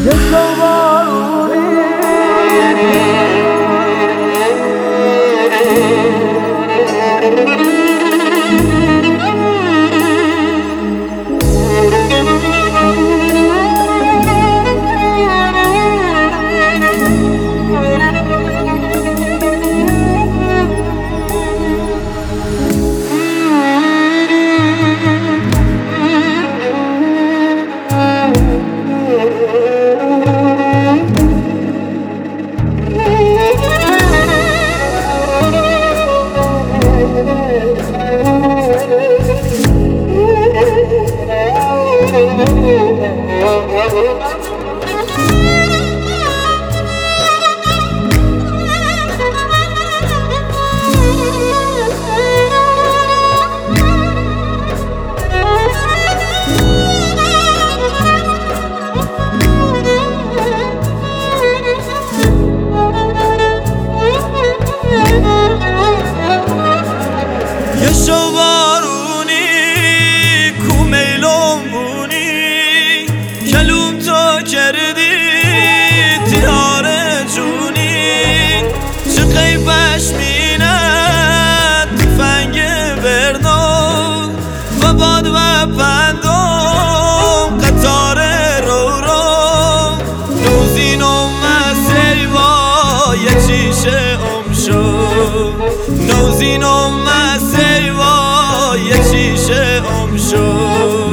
کردی تیاره جونی چه قیبش میند تفنگ برنو و باد و پندم قطار رو نوزین مسیح و یه چیشه شو نوزین مسیح و یه چیشه شو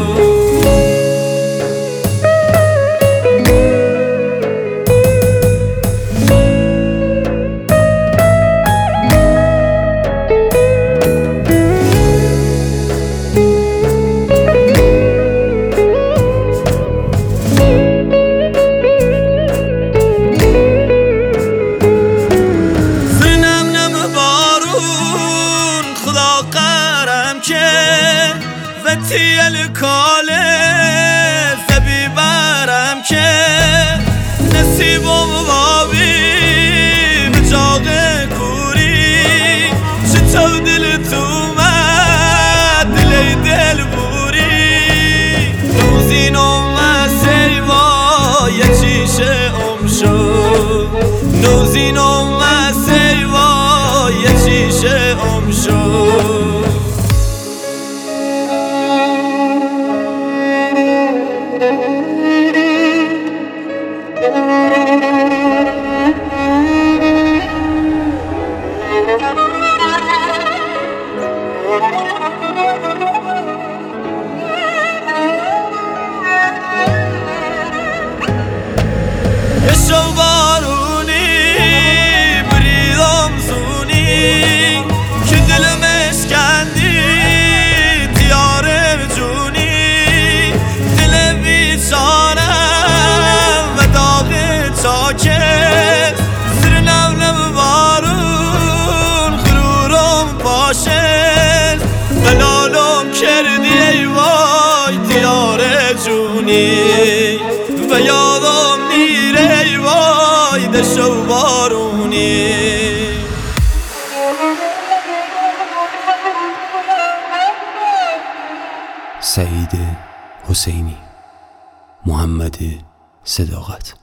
و تیل کاله زبی برم که نصیب و بابی به جاغ کوری چطور دل تو مد دلی دل بوری نوزین مسیح و یه چیشه شد نوزین مسیح و یه چیشه شد یه شو بارونی بریدم زونی که دلم اشکندی دیاره جونی دل بیچارم و داغ چاکه زیر نم بارون غرورم باشه بلالم کردی ای وای دیاره جونی و یادم نیره ای وای دشت و بارونی سعید حسینی، محمد صداقت.